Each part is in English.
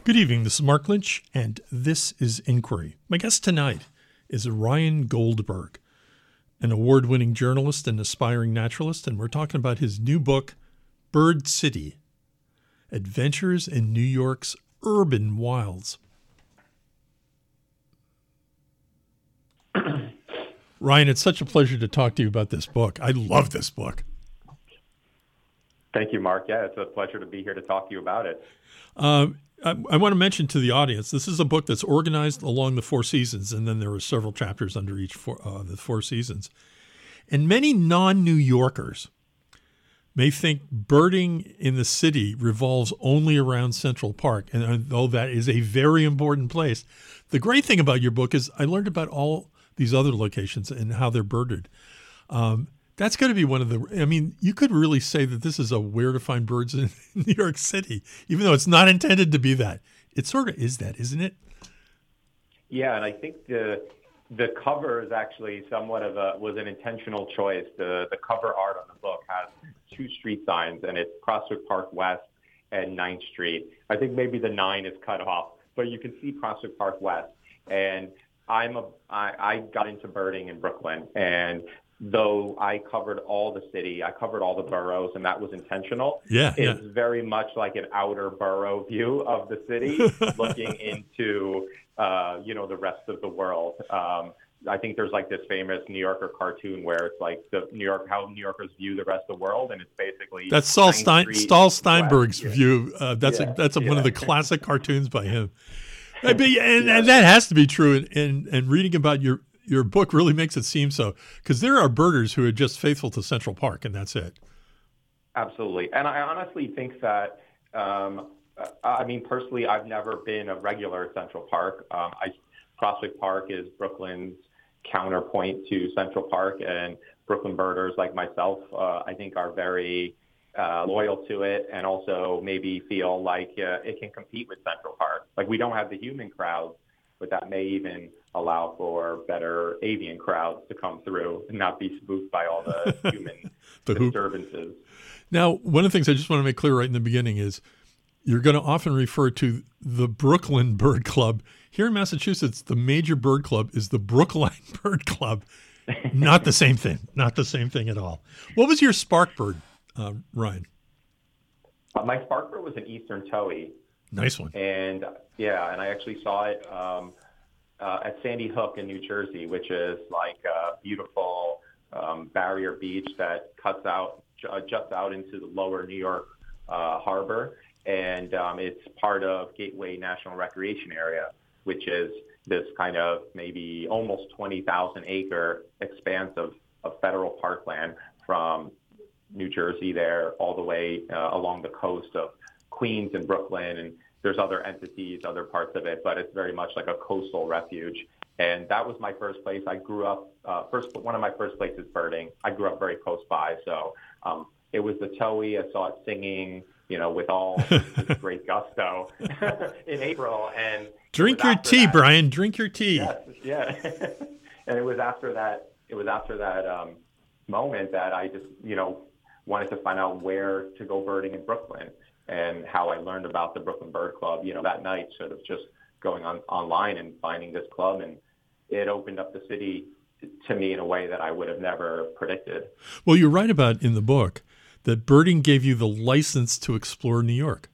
Good evening. This is Mark Lynch, and this is Inquiry. My guest tonight is Ryan Goldberg, an award-winning journalist and aspiring naturalist, and we're talking about his new book, Bird City: Adventures in New York's Urban Wilds. Ryan, it's such a pleasure to talk to you about this book. I love this book. Thank you, Mark. Yeah, it's a pleasure to be here to talk to you about it. I want to mention to the audience, this is a book that's organized along the four seasons, and then there are several chapters under each the four seasons. And many non-New Yorkers may think birding in the city revolves only around Central Park, and though that is a very important place, the great thing about your book is I learned about all these other locations and how they're birded. That's going to be one of the, I mean, you could really say that this is a where to find birds in New York City, even though it's not intended to be that. It sort of is that, isn't it? Yeah, and I think the cover is actually somewhat of was an intentional choice. The cover art on the book has two street signs, and it's Prospect Park West and 9th Street. I think maybe the 9 is cut off, but you can see Prospect Park West. And I got into birding in Brooklyn, and though I covered all the city, I covered all the boroughs, and that was intentional. It's very much like an outer borough view of the city, looking into, the rest of the world. I think there's like this famous New Yorker cartoon where it's like how New Yorkers view the rest of the world, and it's basically that's Saul Steinberg's view. That's one of the classic cartoons by him. And that has to be true. And reading about your book really makes it seem so, because there are birders who are just faithful to Central Park, and that's it. Absolutely. And I honestly think that, personally, I've never been a regular at Central Park. Prospect Park is Brooklyn's counterpoint to Central Park, and Brooklyn birders like myself, I think, are very loyal to it, and also maybe feel like it can compete with Central Park. Like, we don't have the human crowds, but that may even allow for better avian crowds to come through and not be spooked by all the human disturbances. Now, one of the things I just want to make clear right in the beginning is you're going to often refer to the Brooklyn Bird Club. Here in Massachusetts, the major bird club is the Brookline Bird Club. Not the same thing. Not the same thing at all. What was your spark bird, Ryan? My spark bird was an eastern towhee. Nice one. And I actually saw it at Sandy Hook in New Jersey, which is like a beautiful barrier beach that cuts out juts out into the lower New York harbor. And it's part of Gateway National Recreation Area, which is this kind of maybe almost 20,000 acre expanse of federal parkland from New Jersey there all the way along the coast of Queens and Brooklyn, and there's other entities, other parts of it, but it's very much like a coastal refuge. And that was my first place. I grew up, one of my first places birding. I grew up very close by, so it was the towhee. I saw it singing, with all this great gusto in April. And drink your tea, Brian. Drink your tea. Yes, yeah. And it was after that. Moment that I just, wanted to find out where to go birding in Brooklyn, and how I learned about the Brooklyn Bird Club, that night, sort of just going online and finding this club, and it opened up the city to me in a way that I would have never predicted. Well, you're right about in the book that birding gave you the license to explore New York.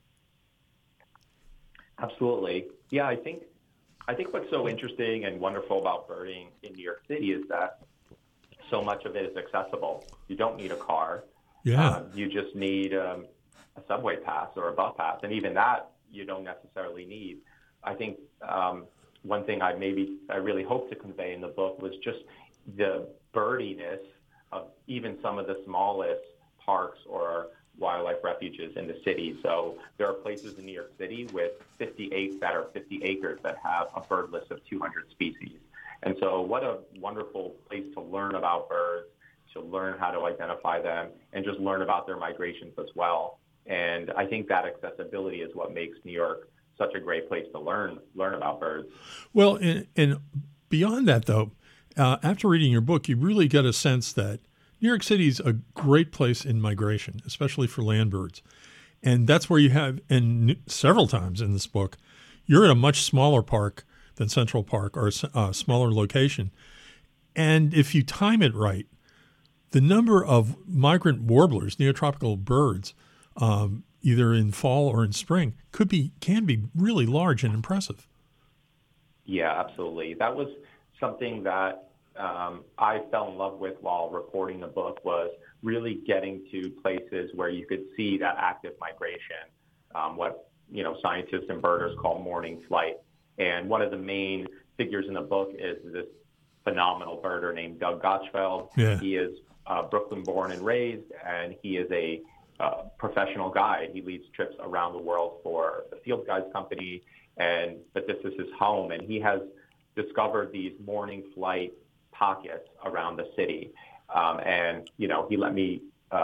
Absolutely. Yeah, I think what's so interesting and wonderful about birding in New York City is that so much of it is accessible. You don't need a car. Yeah. You just need a subway pass or a bus pass, and even that you don't necessarily need. I think one thing I really hope to convey in the book was just the birdiness of even some of the smallest parks or wildlife refuges in the city. So there are places in New York City with 50 acres that have a bird list of 200 species. And so what a wonderful place to learn about birds, to learn how to identify them, and just learn about their migrations as well. And I think that accessibility is what makes New York such a great place to learn about birds. Well, and beyond that, though, after reading your book, you really get a sense that New York City is a great place in migration, especially for land birds. And that's where you have, and several times in this book, you're at a much smaller park than Central Park, or a smaller location. And if you time it right, the number of migrant warblers, neotropical birds, either in fall or in spring, can be really large and impressive. Yeah, absolutely. That was something that I fell in love with while reporting the book, was really getting to places where you could see that active migration, what scientists and birders call morning flight. And one of the main figures in the book is this phenomenal birder named Doug Gotchfeld. Yeah. He is Brooklyn born and raised, and he is a professional guide. He leads trips around the world for the Field Guides Company, but this is his home, and he has discovered these morning flight pockets around the city. And he let me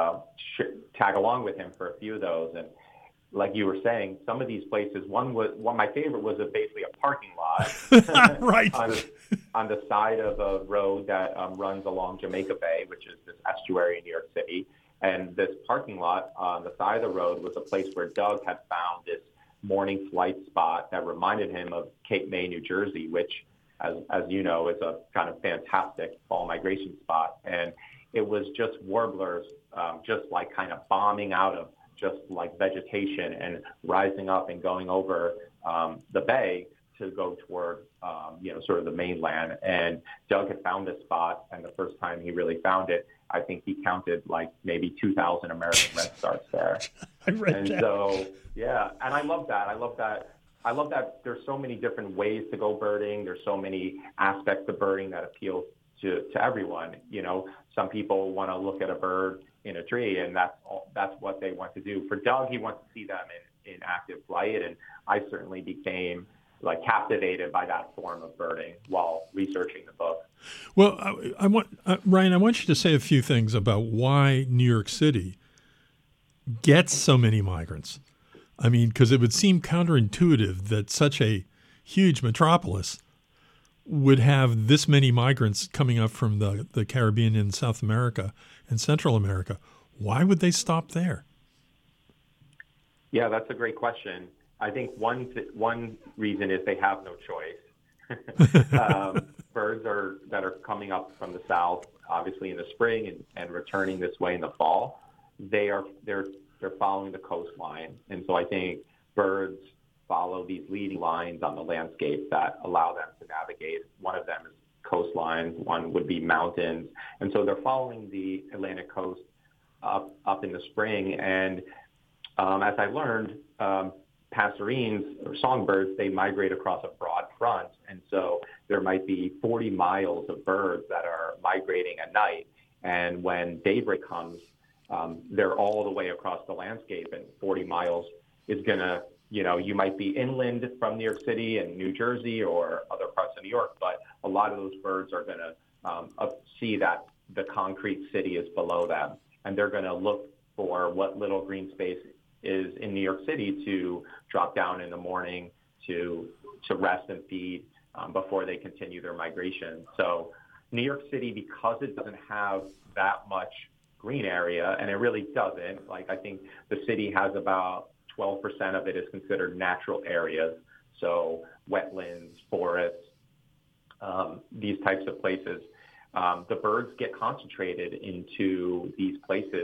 tag along with him for a few of those. And like you were saying, some of these places, my favorite was basically a parking lot right on the side of a road that runs along Jamaica Bay, which is this estuary in New York City. And this parking lot on the side of the road was a place where Doug had found this morning flight spot that reminded him of Cape May, New Jersey, which, as you know, is a kind of fantastic fall migration spot. And it was just warblers, just like kind of bombing out of just like vegetation and rising up and going over the bay to go toward, sort of the mainland. And Doug had found this spot, and the first time he really found it, I think he counted like maybe 2,000 American redstarts there. I read that. So, yeah, and I love that. I love that there's so many different ways to go birding. There's so many aspects of birding that appeal to everyone. Some people want to look at a bird in a tree, and that's what they want to do. For Doug, he wants to see them in active flight, and I certainly became captivated by that form of birding while researching the book. Well, Ryan, I want you to say a few things about why New York City gets so many migrants. I mean, because it would seem counterintuitive that such a huge metropolis would have this many migrants coming up from the Caribbean and South America and Central America. Why would they stop there? Yeah, that's a great question. I think one reason is they have no choice. Birds that are coming up from the south, obviously in the spring and returning this way in the fall, they're following the coastline, and so I think birds follow these leading lines on the landscape that allow them to navigate. One of them is coastlines, one would be mountains, and so they're following the Atlantic coast up in the spring. And as I learned, passerines or songbirds, they migrate across a broad front. And so there might be 40 miles of birds that are migrating at night. And when daybreak comes, they're all the way across the landscape, and 40 miles is going to, you might be inland from New York City and New Jersey or other parts of New York, but a lot of those birds are going to see that the concrete city is below them, and they're going to look for what little green space is in New York City to drop down in the morning to rest and feed before they continue their migration. So New York City, because it doesn't have that much green area, and it really doesn't, I think the city has about 12% of it is considered natural areas. So wetlands, forests, these types of places. The birds get concentrated into these places,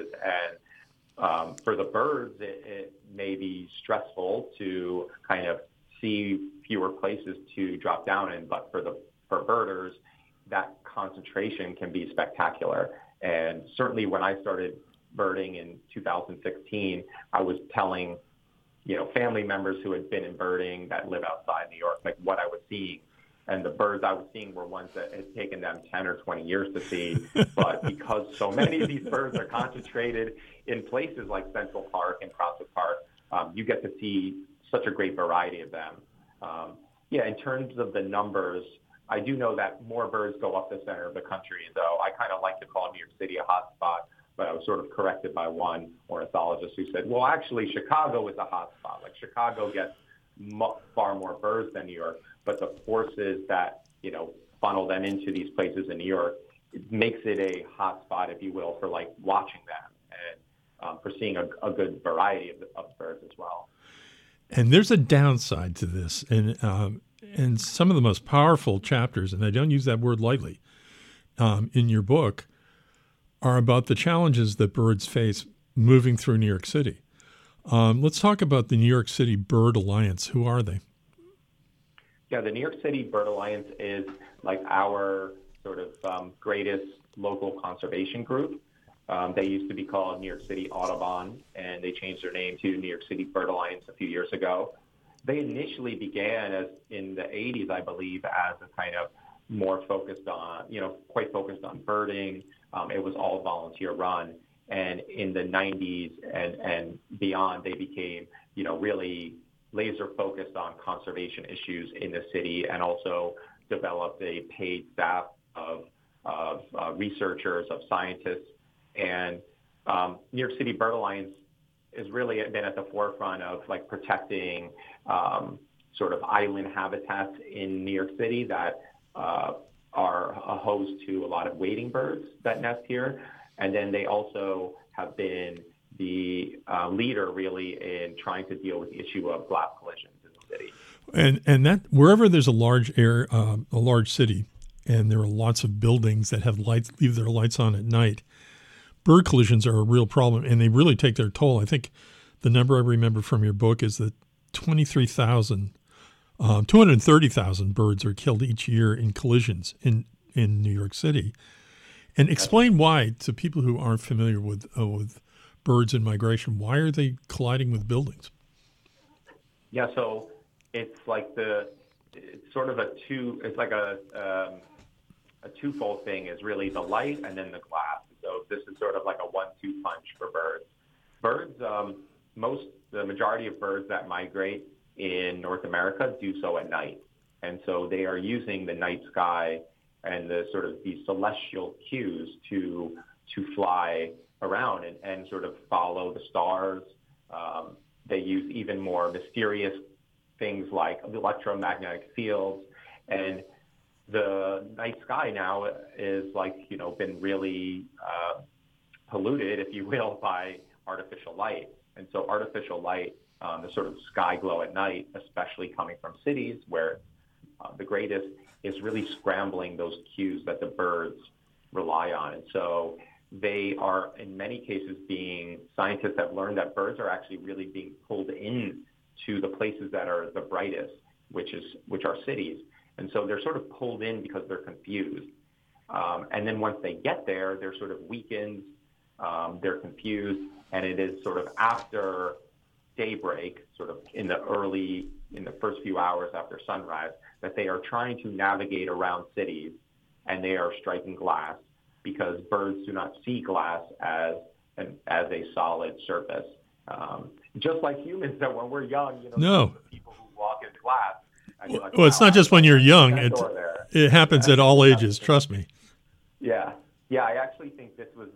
and for the birds, it may be stressful to kind of see fewer places to drop down in, but for birders, that concentration can be spectacular. And certainly when I started birding in 2016, I was telling, family members who had been in birding that live outside New York, what I was seeing. And the birds I was seeing were ones that had taken them 10 or 20 years to see. But because so many of these birds are concentrated in places like Central Park and Prospect Park, you get to see such a great variety of them. In terms of the numbers, I do know that more birds go up the center of the country, though I kind of like to call New York City a hot spot, but I was sort of corrected by one ornithologist who said, well, actually, Chicago is a hot spot. Chicago gets far more birds than New York, but the forces that, funnel them into these places in New York, it makes it a hot spot, if you will, for watching them. for seeing a good variety of birds as well. And there's a downside to this, and some of the most powerful chapters, and I don't use that word lightly, in your book, are about the challenges that birds face moving through New York City. Let's talk about the New York City Bird Alliance. Who are they? Yeah, the New York City Bird Alliance is like our sort of greatest local conservation group. They used to be called New York City Audubon, and they changed their name to New York City Bird Alliance a few years ago. They initially began as in the 80s, I believe, as a kind of more focused on, quite focused on birding. It was all volunteer run. And in the 90s and beyond, they became, really laser focused on conservation issues in the city, and also developed a paid staff of researchers, of scientists. And New York City Bird Alliance has really been at the forefront of like protecting sort of island habitats in New York City that are a host to a lot of wading birds that nest here. And then they also have been the leader really in trying to deal with the issue of glass collisions in the city. And that wherever there's a large a large city, and there are lots of buildings that have lights, leave their lights on at night, bird collisions are a real problem, and they really take their toll. I think the number I remember from your book is that 230,000 birds are killed each year in collisions in New York City. And explain why to people who aren't familiar with birds in migration. Why are they colliding with buildings? Yeah, so it's like it's sort of a twofold thing. Is really the light and then the glass. So this is sort of like a 1-2 punch for birds. The majority of birds that migrate in North America do so at night, and so they are using the night sky and the sort of these celestial cues to fly around and sort of follow the stars. They use even more mysterious things like the electromagnetic fields, and the night sky now is been really polluted, if you will, by artificial light. And so artificial light, the sort of sky glow at night, especially coming from cities where the greatest, is really scrambling those cues that the birds rely on. And so they are, in many cases, scientists have learned that birds are actually really being pulled in to the places that are the brightest, which are cities. And so they're sort of pulled in because they're confused. And then once they get there, they're sort of weakened, they're confused, and it is sort of after daybreak, sort of in the first few hours after sunrise, that they are trying to navigate around cities, and they are striking glass because birds do not see glass as a solid surface. Just like humans, that when we're young, No. people who walk in glass. Well, it's not just when you're young. It happens at all ages. Trust me. Yeah. I actually think this was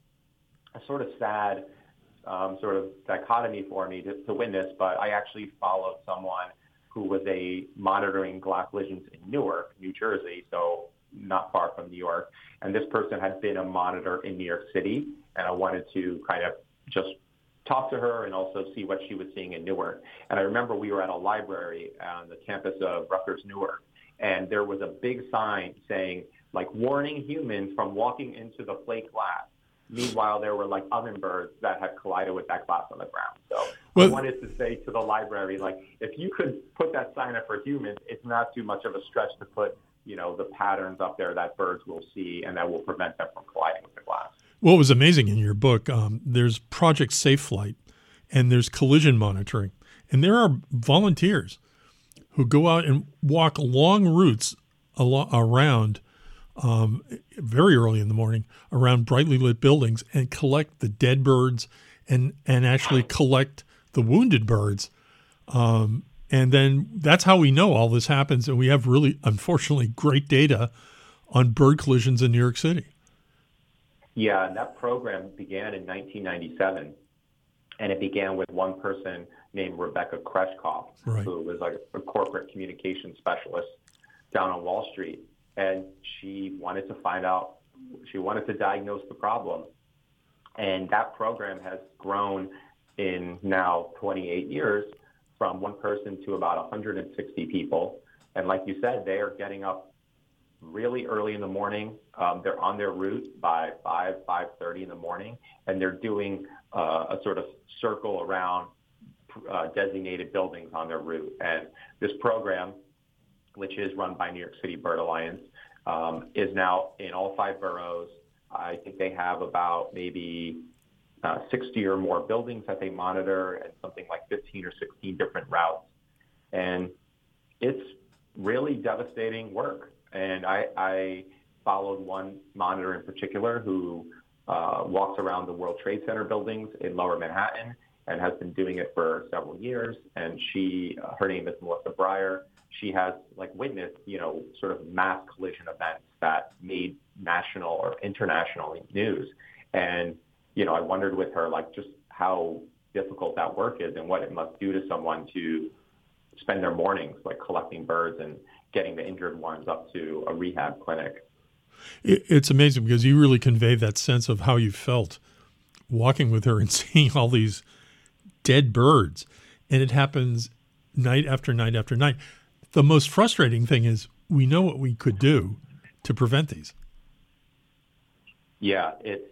a sort of sad sort of dichotomy for me to witness, but I actually followed someone who was monitoring glass collisions in Newark, New Jersey, so not far from New York. And this person had been a monitor in New York City, and I wanted to kind of just talk to her and also see what she was seeing in Newark. And I remember we were at a library on the campus of Rutgers Newark, and there was a big sign saying, warning humans from walking into the plate glass. Meanwhile, there were ovenbirds that had collided with that glass on the ground. So I wanted to say to the library, if you could put that sign up for humans, it's not too much of a stretch to put, the patterns up there that birds will see and that will prevent them from colliding with the glass. What was amazing in your book, there's Project Safe Flight, and there's collision monitoring. And there are volunteers who go out and walk long routes around very early in the morning around brightly lit buildings and collect the dead birds and actually collect the wounded birds. And then that's how we know all this happens. And we have really, unfortunately, great data on bird collisions in New York City. Yeah, and that program began in 1997. And it began with one person named Rebecca Kreshkoff, right, who was a corporate communications specialist down on Wall Street. And she wanted to diagnose the problem. And that program has grown in now 28 years from one person to about 160 people. And like you said, they are getting up really early in the morning. They're on their route by 5:30 in the morning, and they're doing a sort of circle around designated buildings on their route. And this program, which is run by New York City Bird Alliance, is now in all 5 boroughs. I think they have about maybe 60 or more buildings that they monitor and something like 15 or 16 different routes. And it's really devastating work. And I followed one monitor in particular who walks around the World Trade Center buildings in Lower Manhattan and has been doing it for several years. And her name is Melissa Breyer. She has witnessed, sort of mass collision events that made national or international news. And, I wondered with her, just how difficult that work is and what it must do to someone to spend their mornings, collecting birds and getting the injured ones up to a rehab clinic. It's amazing because you really convey that sense of how you felt walking with her and seeing all these dead birds. And it happens night after night after night. The most frustrating thing is we know what we could do to prevent these. Yeah, it's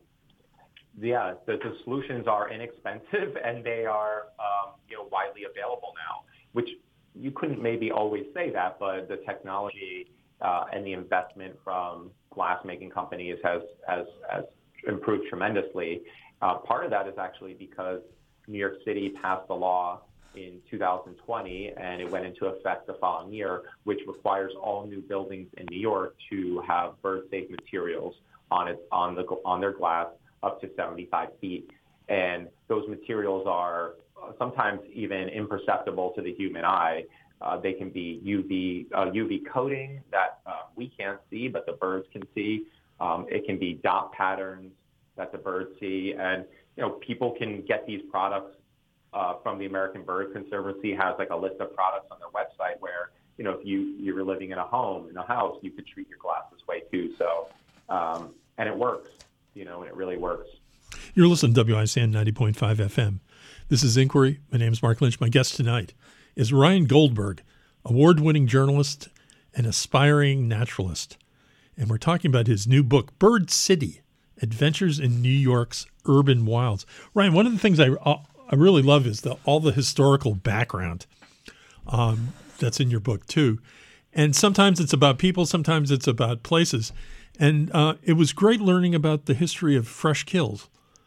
the solutions are inexpensive and they are widely available now, which you couldn't maybe always say that, but the technology and the investment from glass-making companies has improved tremendously. Part of that is actually because New York City passed a law in 2020, and it went into effect the following year, which requires all new buildings in New York to have bird-safe materials on their glass up to 75 feet. And those materials are sometimes even imperceptible to the human eye. They can be UV coating that we can't see, but the birds can see. It can be dot patterns that the birds see. And, people can get these products from the American Bird Conservancy, has a list of products on their website where, if you were living in a house, you could treat your glass this way too. So, and it works, and it really works. You're listening to WICN 90.5 FM. This is Inquiry. My name is Mark Lynch. My guest tonight is Ryan Goldberg, award-winning journalist and aspiring naturalist. And we're talking about his new book, Bird City, Adventures in New York's Urban Wilds. Ryan, one of the things I really love is all the historical background that's in your book too. And sometimes it's about people, sometimes it's about places. And it was great learning about the history of Fresh Kills.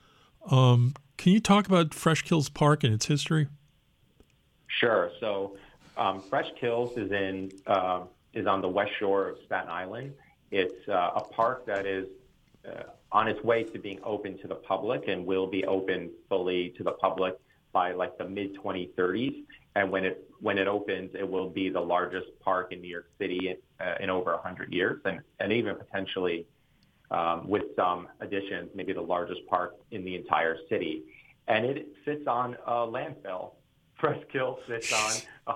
Can you talk about Fresh Kills Park and its history? Sure. So Fresh Kills is on the west shore of Staten Island. It's a park that is on its way to being open to the public and will be open fully to the public by the mid-2030s. And when it opens, it will be the largest park in New York City in over 100 years, and even potentially with some additions, maybe the largest park in the entire city. And it sits on a landfill. Fresh Kills sits on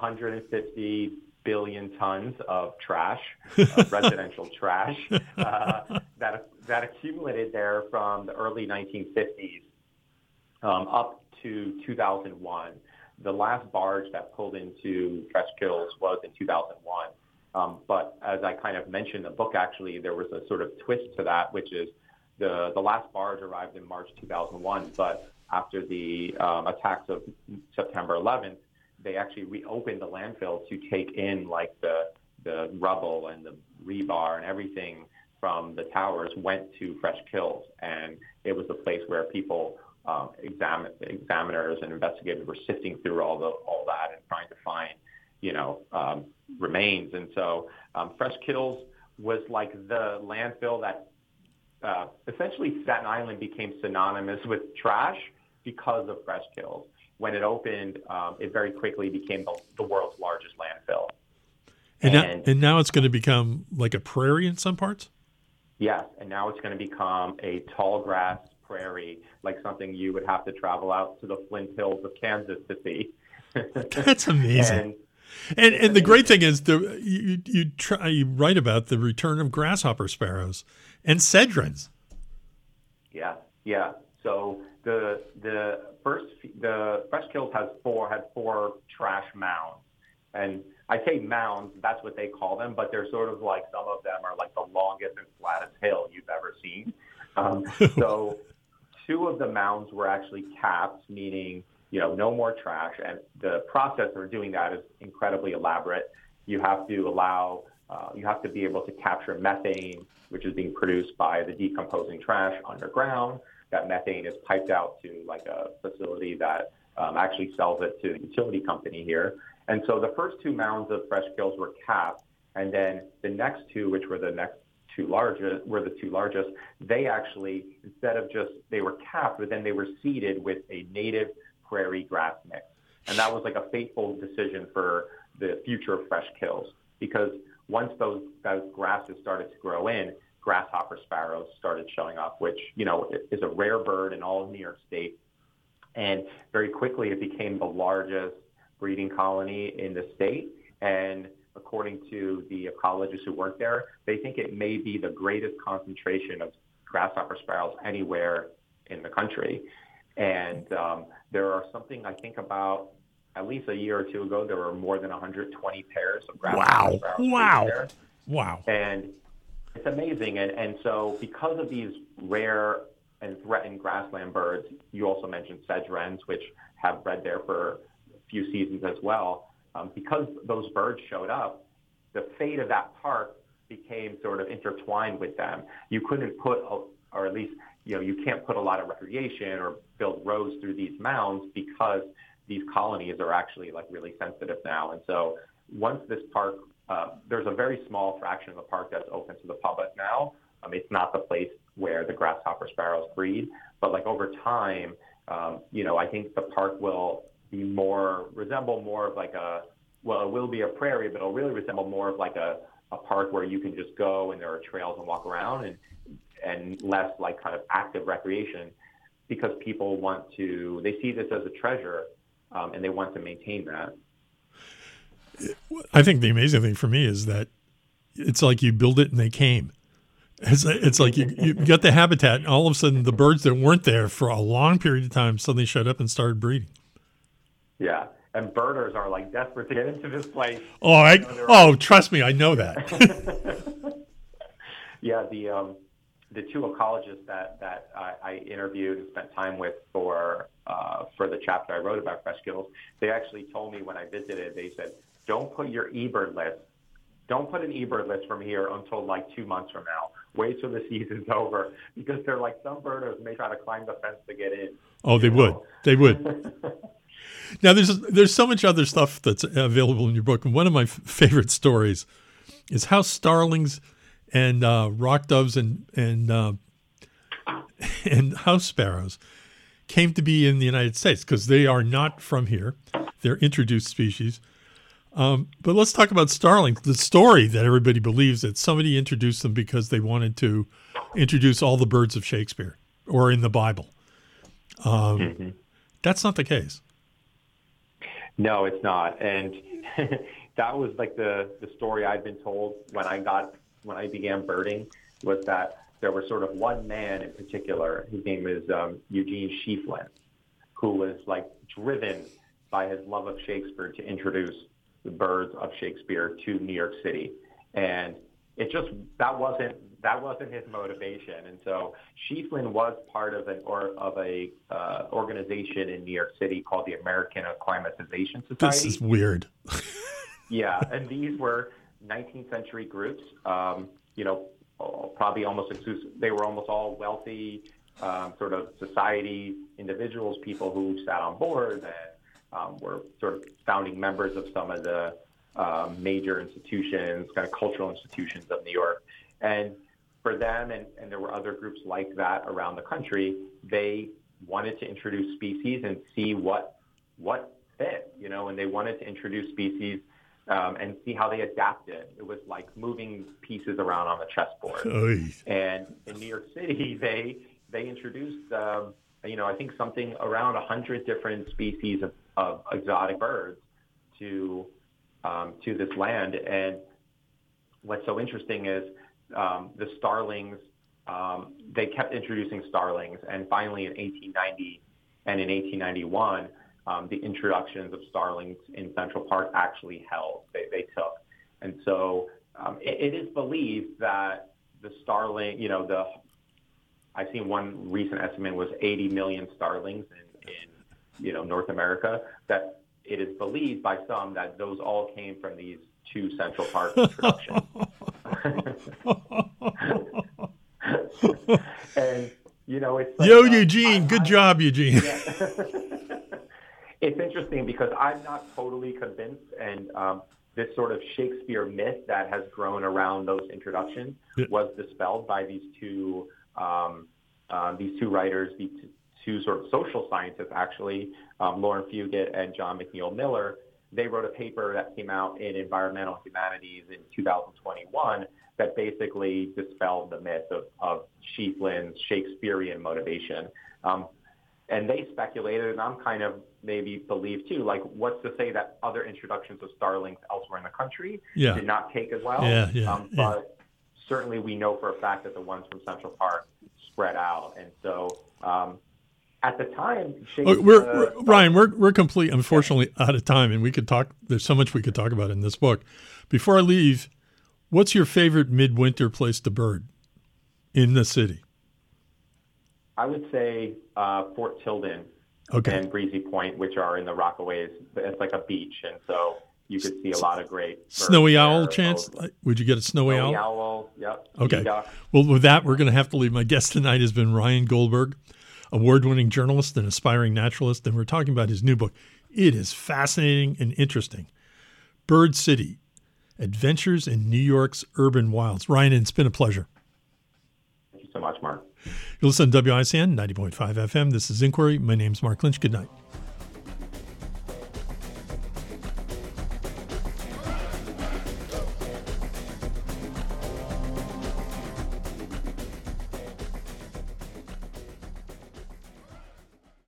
150 billion tons of trash, residential trash, that accumulated there from the early 1950s up to 2001. The last barge that pulled into Fresh Kills was in 2001. But as I kind of mentioned in the book, actually, there was a sort of twist to that, which is the last barge arrived in March 2001. But after the attacks of September 11th, they actually reopened the landfill to take in the rubble and the rebar and everything from the towers went to Fresh Kills. And it was a place where people, examiners and investigators were sifting through all that and trying to find, remains. And so Fresh Kills was like the landfill that essentially Staten Island became synonymous with trash because of Fresh Kills. When it opened, it very quickly became the world's largest landfill. And now it's going to become like a prairie in some parts? Yes, and now it's going to become a tall grass prairie, like something you would have to travel out to the Flint Hills of Kansas to see. That's amazing. And the great thing is you write about the return of grasshopper sparrows and cedrons. Yeah. So the Fresh Kills had four trash mounds, and I say mounds. That's what they call them, but they're sort of like, some of them are like the longest and flattest hill you've ever seen. So two of the mounds were actually capped, meaning no more trash. And the process for doing that is incredibly elaborate. You have to be able to capture methane, which is being produced by the decomposing trash underground. That methane is piped out to like a facility that actually sells it to the utility company here. And so the first two mounds of Fresh Kills were capped, and then the next two, which were the two largest. They actually, they were capped, but then they were seeded with a native prairie grass mix. And that was like a fateful decision for the future of Fresh Kills, because once those grasses started to grow in, grasshopper sparrows started showing up, which, is a rare bird in all of New York State. And very quickly it became the largest breeding colony in the state. And according to the ecologists who work there, they think it may be the greatest concentration of grasshopper sparrows anywhere in the country. And there are something, I think about at least a year or two ago, there were more than 120 pairs of grasshopper sparrows there. Wow. And it's amazing. And so because of these rare and threatened grassland birds, you also mentioned sedge wrens, which have bred there for a few seasons as well. Because those birds showed up, the fate of that park became sort of intertwined with them. You couldn't put, or at least, you can't put a lot of recreation or build roads through these mounds, because these colonies are actually like really sensitive now. And so once this park, there's a very small fraction of the park that's open to the public now. It's not the place where the grasshopper sparrows breed, but like over time, I think the park will resemble more of like it will be a prairie, but it'll really resemble more of like a park where you can just go and there are trails and walk around, and less like kind of active recreation, because people they see this as a treasure, and they want to maintain that. I think the amazing thing for me is that it's like you build it and they came. It's like you got the habitat, and all of a sudden the birds that weren't there for a long period of time suddenly showed up and started breeding. Yeah, and birders are like desperate to get into this place. Trust me, I know that. Yeah, the two ecologists that I interviewed and spent time with for the chapter I wrote about Fresh Kills, they actually told me when I visited, they said, don't put your eBird list. Don't put an eBird list from here until like 2 months from now. Wait till the season's over, because they're like, some birders may try to climb the fence to get in. Oh, they would. They would. Now, there's so much other stuff that's available in your book. And one of my favorite stories is how starlings and rock doves and house sparrows came to be in the United States, because they are not from here. They're introduced species. But let's talk about starlings. The story that everybody believes that somebody introduced them because they wanted to introduce all the birds of Shakespeare or in the Bible. That's not the case. No, it's not. And that was like the story I'd been told when I began birding, was that there was sort of one man in particular. His name is Eugene Schieffelin, who was like driven by his love of Shakespeare to introduce the birds of Shakespeare to New York City. And it just, that wasn't his motivation. And so Schieffelin was part of an organization in New York City called the American Acclimatization Society. This is weird. Yeah, and these were 19th century groups, probably almost exclusive. They were almost all wealthy, sort of society individuals, people who sat on boards and were sort of founding members of some of the major institutions, kind of cultural institutions of New York. And for them, and there were other groups like that around the country, they wanted to introduce species and see what fit, and they wanted to introduce species and see how they adapted. It was like moving pieces around on the chessboard. Oy. And in New York City, they introduced, I think something around 100 different species of exotic birds to this land. And what's so interesting is the starlings they kept introducing starlings, and finally in 1890 and in 1891, the introductions of starlings in Central Park actually held. They took. And so it is believed that the starling, I've seen one recent estimate was 80 million starlings in North America, that it is believed by some that those all came from these two Central Park introductions. And, it's like, Eugene, good job, Eugene. Yeah. It's interesting because I'm not totally convinced, and this sort of Shakespeare myth that has grown around those introductions was dispelled by these two writers, these two sort of social scientists, actually, Lauren Fugit and John McNeill Miller. They wrote a paper that came out in Environmental Humanities in 2021 that basically dispelled the myth of Schieffelin's Shakespearean motivation. And they speculated, and I'm kind of maybe believe too, like, what's to say that other introductions of starlings elsewhere in the country did not take as well? But certainly we know for a fact that the ones from Central Park spread out. And so at the time, Ryan, we're complete, unfortunately, out of time, and we could talk. There's so much we could talk about in this book. Before I leave, what's your favorite midwinter place to bird in the city? I would say Fort Tilden and Breezy Point, which are in the Rockaways. It's like a beach, and so you could see a lot of great birds. Snowy owl chance? Would you get a snowy owl? Snowy owl, yep. Okay. Well, with that, we're going to have to leave. My guest tonight has been Ryan Goldberg, award-winning journalist and aspiring naturalist, and we're talking about his new book. It is fascinating and interesting. Bird City, Adventures in New York's Urban Wilds. Ryan, it's been a pleasure. Thank you so much, Mark. You listen to WICN 90.5 FM. This is Inquiry. My name's Mark Lynch. Good night.